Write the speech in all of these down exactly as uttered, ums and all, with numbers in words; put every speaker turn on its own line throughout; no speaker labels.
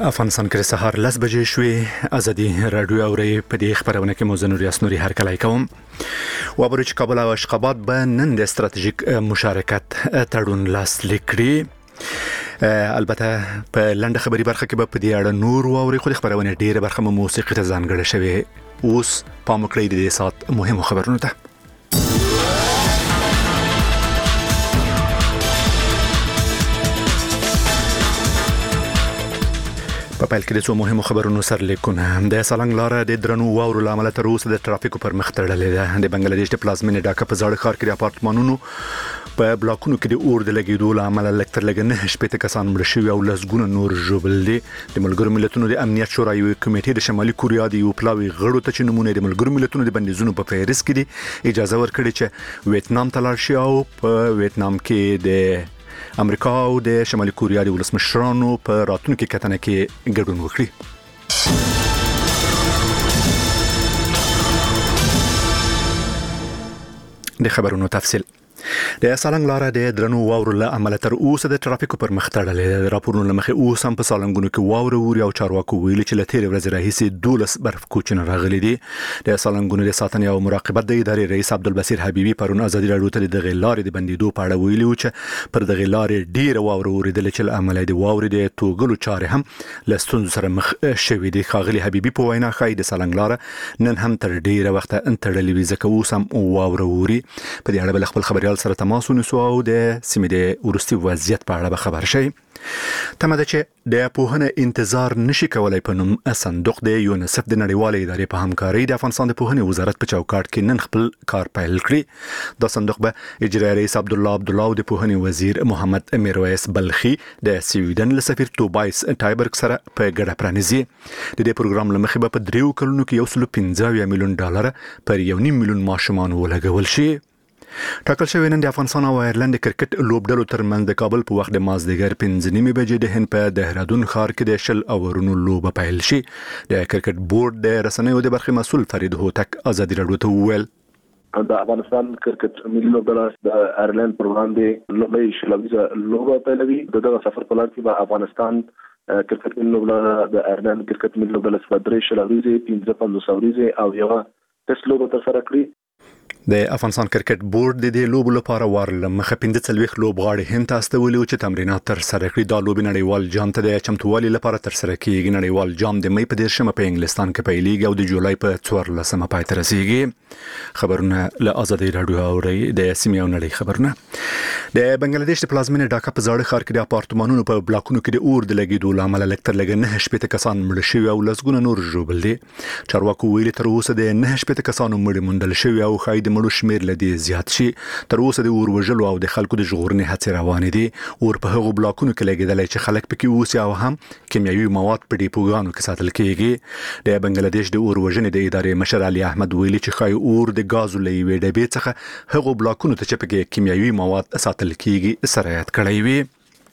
افغانستان کې سهار لس بجې شوې ازادي رادیو اوري په دې خبرونه کې موزن نور یاسنوري هر کله کوم و برج کابل او اشخابات به نن د استراتیژیک مشارکت تړون لاسلیک کړي. البته په لنډه خبري برخه کې به په دې اړه نور و اوري خو خبرونه ډیره برخه موسیقي ته ځانګړې شوی. اوس پام وکړئ د دې سات مهمو خبرونو ته. په پیل کې د څو مهمو خبرونو سره لیکونه. د سالنګ لار د درنو واورو لامل تر اوسه د ټرافیکو پر مخ تړلې ده. د بنگلاديش د پلازمینې ډاکا په ځاړه ښار کې د اپارتمانونو په بلاکونو کې د اور د لګیدو لامل الکتر لګنه شپته کسان مړ شوي او لسګونه نور ژوبل دي. د ملګرو ملتونو د امنیت شورا یو کمیټې د شمالي کوریا د یو پلاوی غړو ته چې نمونه د ملګرو ملتونو د بندیزونو په فهرست کې دي اجازه ورکړي چې ویتنام ته لاړ شي او په ویتنام کې د امریکا او د شمالي کوریا د ولسمشرانو په راتلونکي کتنه کې ګډون وکړي. د خبرونو تفصیل. د سالنګ لار د درنو واورو له امله تر اوسه د ټرافیکو پر مخ تړلې ده. راپورونه لمخې اوس هم په سالنګونو کې واوره ووري او چارواکو ویلي چې له تېرې ورځې راهیسې دولس برف کوچونه راغلي دي. د سالنګونو د ساتنې او مراقبت د ادارې رئیس عبدالبصیر حبیبي پرون ازادي رادیو ته د دغه لارې د بندیدو په اړه ویلي و چې پر دغه لارې ډیره واوره وریدل چې له امله د واورې د توګلو چارې هم له ستونزو سره مخ شوي دي. ښاغلي حبیبي په وینا ښایي د سالنګ لار نن هم تر ډیره وخته تړلې وي ځکه اوس هم واوره ووري. په دې اړه بل خپل خبريال سره تماس ونیسو او د سیمې د ورستي وضعیت په اړه خبر شي. تمه ده چې د پوهنه انتظار نشي کولای په نوم صندوق د یونیسف د نړیوالې ادارې په همکاري د افغانستان د پوهنې وزارت په چوکاټ کې نن خپل کار پیل کړی. دا صندوق به اجرایي رئیس عبد الله عبد الله او د پوهنې وزیر محمد میرویس بلخي د سویډن له سفیر توبایس ټایبرګ سره په ګډه پرانیزي. د دې پروګرام لمخې به په دریو کلونو کې یو سل پنځه میلیون ډالر پر یو نیم میلیون ماشومان ولګول شي. ټاکل شوی نن د افغانستان او آیرلند کرکټ لوبډلو ترمنځ د کابل په وخت د مازدیګر پنځه نیمې بجې د هند په دهرادون ښار کې د شل اورونو لوبه پیل شي. د کرکټ بورډ د رسنیو د برخې مسؤل فرید هوتک ازادي رادیو ته وویل
د افغانستان کرکټ ملي لوبډله د آیرلند پر وړاندې لومړی شلویزه لوبه پیلوي. دغه سفر په لار کې به افغانستان کرکټ ملي لوبډله د آیرلند کرکټ ملي لوبډله څخه درې شلویزه پنځه پنځوس اوریزه او یو ټیسټ لوبه ترسره کړې.
د افغانستان کرکټ بورډ د دې لوبو لپاره وارل مخه پنځه څلويخ لوبغاړي هند ته استولي او چې تمرینات تر سره کړی. دا لوب نړیوال جام ته د چمتووالي لپاره تر سره کیږي. نړیوال جام د مې په دیرشمه په انګلستان کې پیلېږي او د جولای په څوارلسمه پای ته رسیږي. خبرونه له ازادي رادیو اوري د سیمې او نړۍ خبرونه. د بنگلاديش د پلازمینې ډاکا په ځاړه ښار کې د اپارتمانونو په بلاکونو کې د اور د لګیدو لامل الکتر لګنه شپته کسان مړ شوي او لسګونه نور ژوبل دي. چارواکو ویلي تر اوسه د نه شپته کسانو مړي موندل شوي او خای د مړو شمیر لدی زیات شي. تر اوسه د اور وژلو او د خلکو د ژغورنې هڅې روانې دي. اور په هغو بلاکونو کې لګیدل چې خلک پکې اوسي او هم کیمیاوي مواد په ډیپوګانو کې ساتل کیږي. د بنگلاديش د اور وژنې د ادارې مشر علي احمد ویلي چې خای اور د غازو لوي ډبې څخه هغو بلاکونو ته چې پکې کیمیاوي مواد ساتل کیږي سرایت کړی وي.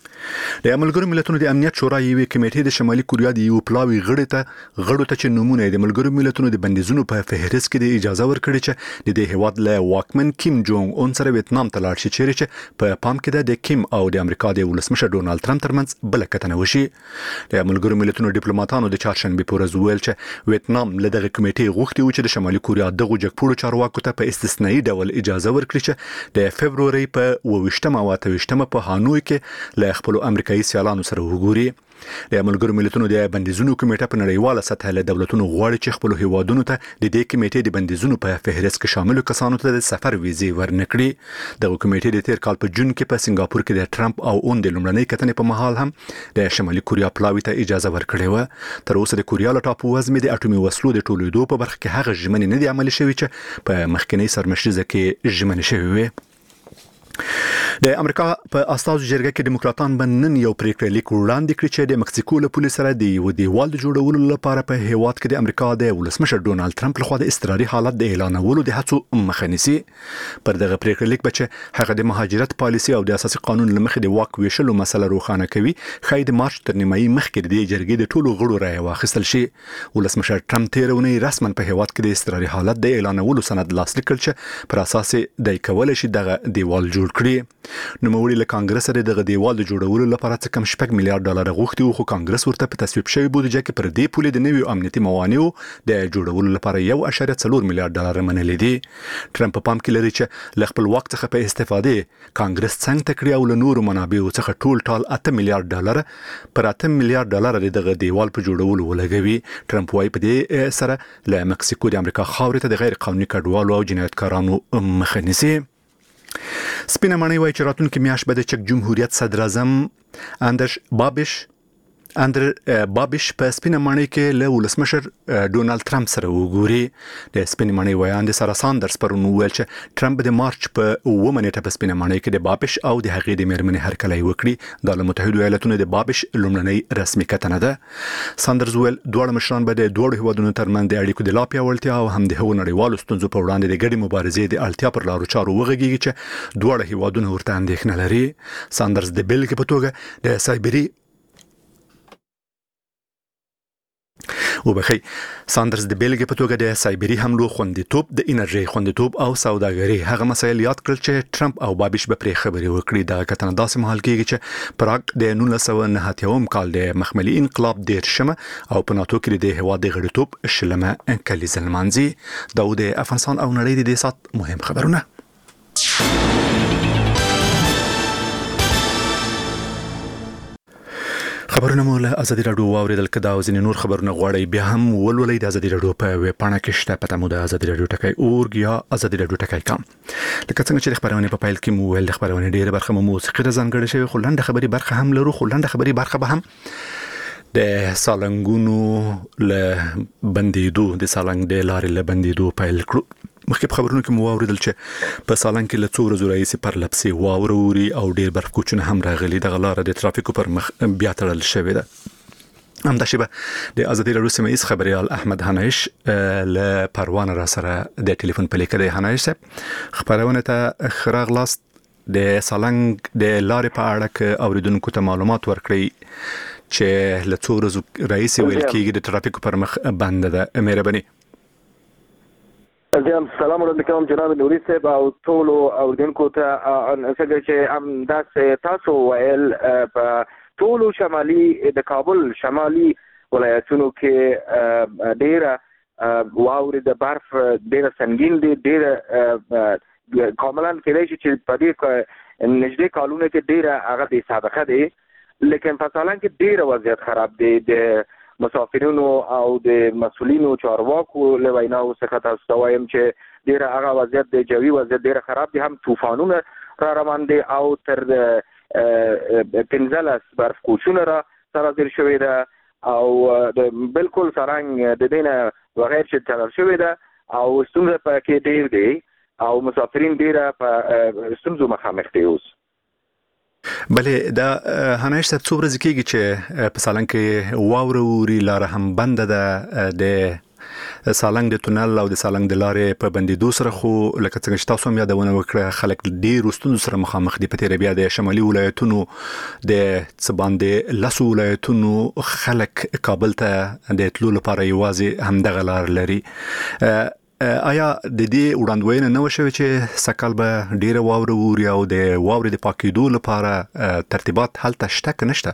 د ملګرو ملتونو د امنیت شورا یو کمیټې د شمالي کوریا د یو پلاوی غړو ته غړو ته چې نمونه د ملګرو ملتونو د بندیزونو په فهرست کې د اجازه ورکړي چې د دې هیواد له واکمن کیم جونګ اون سره ویتنام ته لاړ شي چیرې چې په پام کې د کیم او د امریکا د ولسمشر ډونالد ټرمپ ترمنځ بل کتنه وشي. د ملګرو ملتونو ډیپلوماټانو د چهارشنبه په ورځ ویل چې ویتنام له دغه کمیټې غوښتي و چې د شمالي کوریا دغه جګپوړو چارواکو ته په استثنایی ډول اجازه ورکړي چې د فبروري په اووه او اته ویشتمه په هانوي کې له خپل امریکایي سیالانو سره وګوري. د ملګرو ملتونو د بندیزونو کمیټه په نړیواله سطح له دولتونو غواړي چې خپل هیوادونو ته د دې کمیټې د بندیزونو په فهرست کې شامل کسانو ته د سفر ویزې ورنکړي. د کمیټې د تیر کال په جون کې په سنگاپور کې د ټرمپ او اون د لومړنۍ کتنې په مهال هم د شمالي کوریا پلاوی ته اجازه ورکړې و. تر اوسه د کوریا له ټاپو وزمې د اټومي وسلو د ټولېدو په برخه کې هغه ژمنې نه دي عملي شوي چې په مخکنی سرمشریزه کې ژمنې شوي وي. د امریکا په استازو جرګه کې دیموکراتان بنن یو پریکړه لیک وړاندې کړی چې د مکسیکو له پولیس سره د یو دیوال جوړولو لپاره په هیواد کې د امریکا د ولسمشر ډونالد ټرمپ لخوا د اضطراري حالت د اعلانولو د هڅو مخه نیسي. پر دغه پریکړه لیک بچ هغه د مهاجرت پالیسي او د اساسي قانون لمخې د واک ویشلو مسله روښانه کوي. خای د مارچ تر نیمایي مخکې د جرګې د ټولو غړو رائے واخیستل شي. ولسمشر ټرمپ تیرونی رسما په هیواد کې د اضطراري حالت د اعلانولو سند لاسلیک کړ چې پر اساس د کولای شي دغه دیوال جوړ جوړ کړي. نو موري له کانګرس سره د دیوال د جوړولو لپاره څه کم شپږ میلیارډ ډالر غوښتي خو کانګرس ورته په تصویب شوی بودیجه کې پر دې پولې د نویو امنیتي موانعو د جوړولو لپاره یو اعشاریه څلور میلیارډ ډالر منلي دي. ټرمپ په پام کې لري چې له خپل وخت څخه په استفاده کانګرس څنګه تکړه او له نورو منابعو څخه ټول ټال اته میلیارډ ډالر پر اته میلیارډ ډالر د دیوال په جوړولو ولګوي. ټرمپ وايي په دې سره له مکسیکو د امریکا خاورې ته د غیر قانوني کډوالو او جنایتکارانو مخه نیسي. سپینه ماڼۍ وايي چې راتلونکي میاشت به د چک جمهوریت صدر اعظم اندرش بابش اندر بابش په سپینه ماڼۍ کې له ولسمشر ډونالد ټرمپ سره وګوري. د سپینه ماڼۍ وایاند سارا ساندرز پرون ویل چې ټرمپ د مارچ په اووه نیټه په سپینه ماڼۍ کې د بابش او د هغې د میرمنې هرکلی وکړي. د متحده ایالاتونو د بابش لومړنۍ رسمي کتنه ده. ساندرز ویل دواړه مشران به د دوه هیوادونو ترمنځ د اړیکو د لا پیاوړتیا او هم د هغو نړیوالو ستونزو په وړاندې د ګډې مبارزې د اړتیا پر لارو چارو وغږیږي چې دواړه هیوادونه ورته اندېښنه لري. ساندرز د بیلګې په توګه د سایبری وبخي ساندرز د بیلګې په توګه د سایبری حملو خوندیتوب د انرژي خوندیتوب او سوداګري هغه مسایل یاد کړل چې ټرمپ او بابش به پرې خبرې وکړي. دا کتنه داسې مهال کېږي چې پراګ د نولس سوه نهه اتیا کال د مخملي انقلاب دیرشمه او په ناتو کې د هواد د غړیتوب شلمه کلیزه لمانځي. دا د افغانستان او نړۍ د سات مهم خبرونه. خبرونه مو له ازادي راډیو واوریدل کدا او ځینې نور خبرونه غواړي بیا هم ولولئ د ازادي راډیو په ویب پاڼه کې شته پته مو د ازادي راډیو ټکی اورګ یا ازادي راډیو ټکی کام. لکه څنګه چې خبرونه په پایل کې مو ول خبرونه ډیره برخه مو موسیقي ځانګړې شوی خو لنډه خبري برخه هم لرو خو لنډه خبري برخه به هم د سالنګونو له بندیدو د سالنګ د لارې له بندیدو پایل کړو. مخکې خبرونه کې مو واوریدل چې په سالنګ کې له څو ورځې راهیسې پر لپسې واوره اوري او ډېر برف کوچونه هم راغلي. دغه لاره د ترافیکو پر مخ بیا تړل شوې ده. همداشې به د ازادي راډیو سیمه ایز خبريال احمد هنایش له پروانه را سره د ټلیفون په لیکه د هنایش صاحب خبرونه ته خراغلاست د سالنګ د لارې په اړه کې اوریدونکو ته معلومات ورکړي چې له څو ورځې راهیسې ویل کېږي د ترافیکو پر مخ بند ده. مهرباني.
زم سلام علیکم جناب نوري صاحب او ټول اوریدونکو ته څنګه چې ام داسې تاسو ویل په ټول شمالي د کابل شمالي ولایتونو کې ډیره واوري د برف ډیره سنگین دي ډیره کاملاً کېږي چې په دې نږدې کالونه کې ډیره هغه د سابقه دي لیکن په سالنګ کې ډیره وضعیت خراب دي. د مسافرینو او د مسولینو چارواکو له ویناو څخه تاسو ته وایم چې ډیره هغه وضعیت د جوي وضعیت ډیره خراب دي. هم طوفانونه را روان دي او تر پنځلس برف کوچونه را سره تیر شوی ده او بالکل سرنګ د دینه بغیر چې تړل شوی ده او ستونزه پکې ډیر دي او مسافرین ډیره په ستونزو مخامخ دي. اوس
بلې دا هنایش صاحب څو ورځې کېږي چې په سالنګ کې واوره اوري لاره هم بنده ده د سالنګ د تونل او د سالنګ د لارې په بندیدو سره خو لکه څنګه چې تاسو هم یادونه وکړه خلک ډېر ستونزو سره مخامخ دي. په تېره بیا د شمالي ولایتونو د څه باندې لسو ولایتونو خلک کابل ته د تلو لپاره یوازې همدغه لار لري. آیا د دې وړاندوینه نه وشوي چې سکهال به ډیره واوره ووري او د واورې د پاکېدو لپاره ترتیبات هلته شته که نشته؟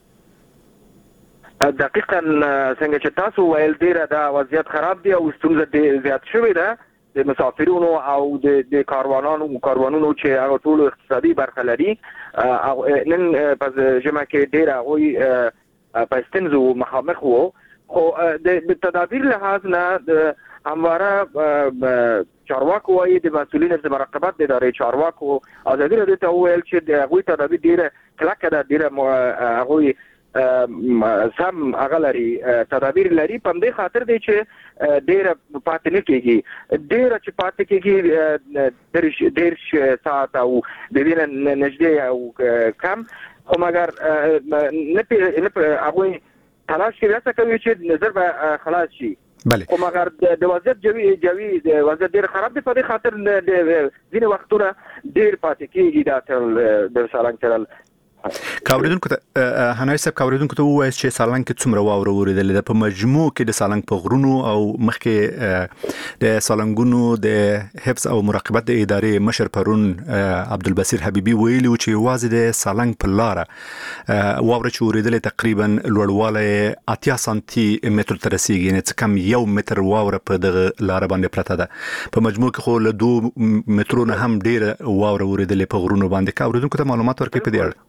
دقیقاً څنګه چې تاسو ویل ډیره دا وضعیت خراب دی او ستونزه ډېر زیات شوې ده د مسافرونو او د کاروانانو کاروانونو چې هغه ټول اقتصادي برخه لري او نن په جمعه کې ډیره هغوی په ستونزو مخامخ وو خو د تدابیر لحاظ نه همواره چارواکو وايي د مسؤلین د مراقبت د ادارې چارواکو ازادي راډیو ته ویل چې د هغوی تدابیر ډیره کلکه ده ډیره هغوی سم هغه لري تدابیر لري په دې خاطر دی چې ډیره پاتې نه کېږي ډیره چې پاتې کېږي ډېر ساعت او د دې نږدې او کم خو مګر نه هغوی تلاش کوي چې چې نظر به خلاص شي.
بله
خو مګر د وضعیت جوي جوي د وضعیت ډیر خراب دی په دې خاطر د ځینې وختونه ډیر پاتې کېږي دا تل د سالنګ تل
کاوریدونکو ته هنای صاحب کاوریدونکو ته وایي چې سالنګ کې څومره واوره وریدل په مجموع کې د سالنګ په غرونو او مخکې د سالنګونو د حفظ او مراقبت د ادارې مشر پرون عبدالبصیر حبیبي ویلي چې واځي د سالنګ په لار واوره چې وریدل تقریبا لوړواله اتیا سانتي متر تر رسیدي نه کم یو متر واوره په دغه لار باندې پرته ده په مجموع کې خو له دوه مترونو هم ډیره واوره وریدل په غرونو باندې کاوریدونکو ته معلومات ورکړي په دې اړه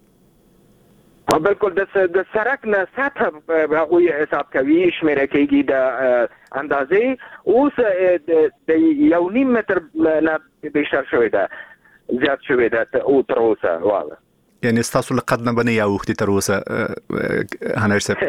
بالکل د سرک نه سطح هغوی حساب کوي شمیره کېږي د اندازې اوس د یو نیم متر نه بیشتر شوی ده زیات شوی ده او تر اوسه واله
یعنی ستاسو لقد نه بنې یا وختي تر اوسه هنر صاحب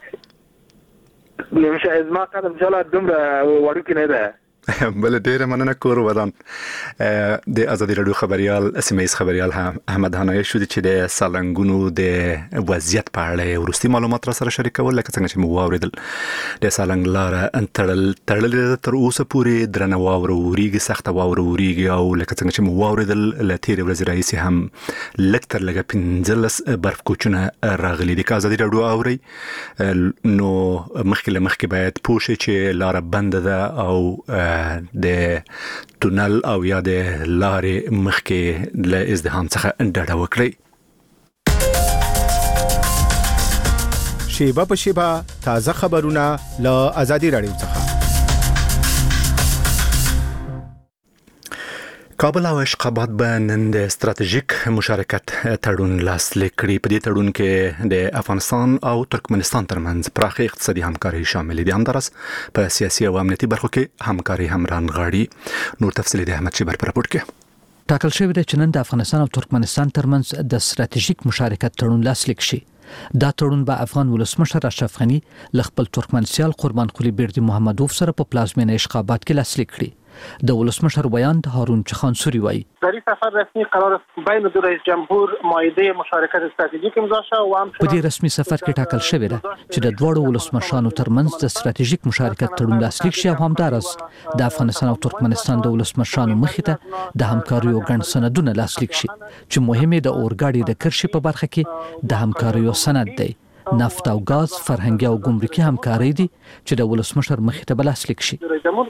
نمیشه از ما قدم جلا دومره وړوکی نه ده
بل ډیره مننه کور ودان د ازادي رادیو خبريال اسماعیل خبريال احمد هنای شو چې د سالنګونو د وضعیت په اړه ورستي معلومات را سره شریکول لکه څنګه چې مو واوریدل د سالنګ لار انټړل تړل تر اوسه پورې درنه واوره وریږي سخته واوره وریږي او لکه څنګه چې مو واوریدل ل تیر ورځ رئیس هم لکتر لګه پنځلس برف کوچونه راغلي د ازادي رادیو اوري نو مخکله مخکې باید پوښي چې لار بند ده او د تونل او یا د لارې مخکې له ازدحام څخه ډډه وکړي.
شیبه په شیبه تازه خبرونه له ازادي رادیو څخه.
کابل او اشقابات به نن د استراتیژیک مشارکت تړون لاسلیک کړي. په دې تړون کې د افغانستان او ترکمنستان ترمنځ پراخه اقتصادي همکاري شامل دي. همدارس په سیاسي او امنیتي برخو کې همکاري هم رانغاړي. نور تفصیل د احمد شیبر پر راپور کې
ټاکل شوی دی چې نن د افغانستان او ترکمنستان ترمنځ د استراتیژیک مشارکت تړون لاسلیک شي. دا تړون به افغان ولسمشر اشرف غنی ل خپل ترکمن سیال قربان قلی بیردی محمدوف سره په پلازمینه اشقابات کې لاسلیک کړي. د ولسمشر بیان د هارون چخان سوری وایي
در این سفر رسمی قرار بین دو رئیس جمهور مایده مشارکت استراتیژیک امضا شد و هم
په دې رسمي سفر کې ټاکل شوی دی چې د دوه ولسمشرانو ترمنځ د استراتیژیک مشارکت تړون لاسلیک شي. همدارس د افغانستان او ترکمنستان د ولسمشرانو مخې ته د همکاریو ګڼ سندونه لاسلیک شي چې مهمه د اورګاډي د کرښې په برخه کې د همکاریو سند دی. نفت او غاز، فرهنګي او ګمرکي همکاري دي چې د ولسمشر مخې ته بلاسلیک شي.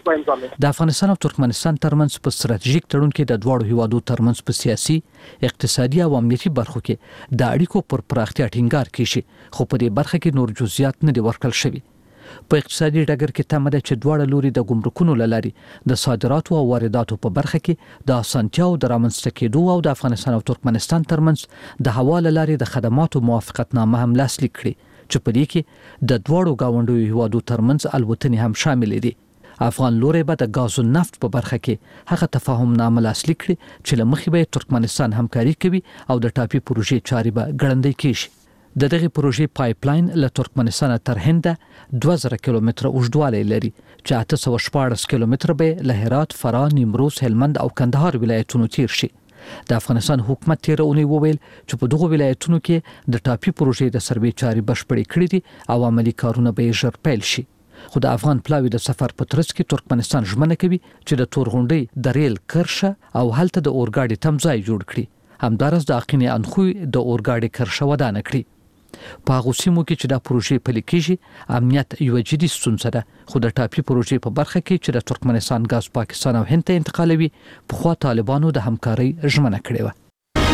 د افغانستان او ترکمنستان ترمنځ په استراتیژیک تړون کې د دوه هیوادو ترمنځ په سیاسي، اقتصادي او امنیتي برخو کې د اړیکو پر پراختیا ټینګار کیږي، خو په دې برخه کې نور جزئیات نه دي ورکړل شوي. په اقتصادي ډګر کې تمه ده چې دواړه لوري د ګمرکونو لاري د صادراتو او وارداتو په برخه کې د اسانتیاو د رامنځته کېدو او د افغانستان او ترکمنستان ترمنځ د حواله لاري د خدماتو موافقتنامه هم لاسلیک کړي چې په دې کې د دواړو گاونډیو هیوادو ترمنځ الوتنې هم شامل دي. افغان لوري به د غاز او نفت په برخه کې هغه تفاهم نامه لاسلیک کړي چې له مخې به ترکمنستان همکاري کوي او د ټاپي پروژې چارې به ګړندۍ کیږي. د دغه پروژې پایپ لاین له ترکمنستان تر هند دوه زره کیلومتره اوږدوالی لري چې اته سوه شپاړس کیلومتره به له هرات، فراه، نیمروز، هلمند او کندهار ولایتونو تیر شي. د افغانستان حکومت تیر اونۍ وویل چې په دغه ولایتونو کې د ټاپي پروژې د سروې چارې بشپړې کړې دي او عملی کارونه به ژر پیل شي. خو د افغان پلاوی د سفر په ترڅ کې ترکمنستان ژمنه کوي چې د تورغونډۍ د ریل کرښه او هلته د اورګاډي تمځای جوړ کړي. همدارس د اقینې انخوی د اورګاډي کرښه ودانه کړي. په هغه سیمو کې چې د پروژې پلي کېږي امنیت یو جدي ستونزه ده، خو د ټاپي پروژې په برخه کې چې د ترکمنستان غاز پاکستان او هند ته انتقالوي په خوا طالبانو د همکارۍ ژمنه کړې وه.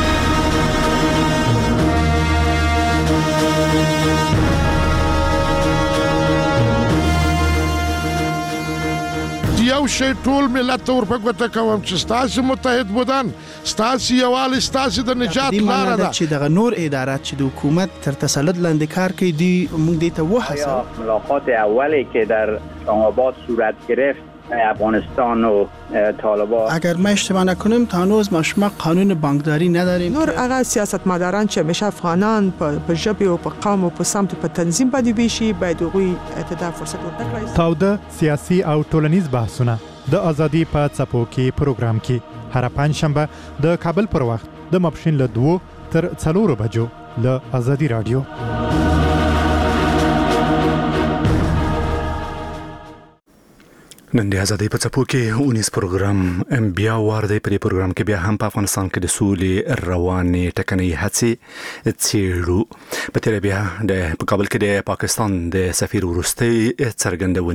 یو شی ټول ملت ته ورپګوته کوم چې ستاسو متحد بودن، ستاسو یووالی، ستاسو د نجات لاره ده.
چې دغه نور ادارات چې د حکومت تر تسلط لاندې کار کوي دی موږ دې ته وحسه.
ملاقات اولی که در اسلام‌آباد صورت گرفت افغانستان و طالبان،
اگر ما اشتباه نکنیم تا هنوز ما شما قانون بانکداری نداریم.
نور هغه سیاستمداران چې همیشه افغانان په ژبه او په قوم او په سمت په تنظیم باندې بيشي باید غوي اتدا فرصت ورکړي.
تاوده سیاسي او ټولنیز بحثونه د ازادي په څپو کې پروګرام کې هر پنځشنبه د کابل پر وخت د ماپښین له دوه تر څلورو بجو له ازادي رادیو.
نن د ازادۍ په څپو کې اونیس پروګرام بیا وار دی. په دې پروګرام کې بیا هم په افغانستان کې د سولې روانې ټکنۍ هڅې څیړو. په تیر بیا د په کابل کې د پاکستان د سفیر وروستۍ څرګندونې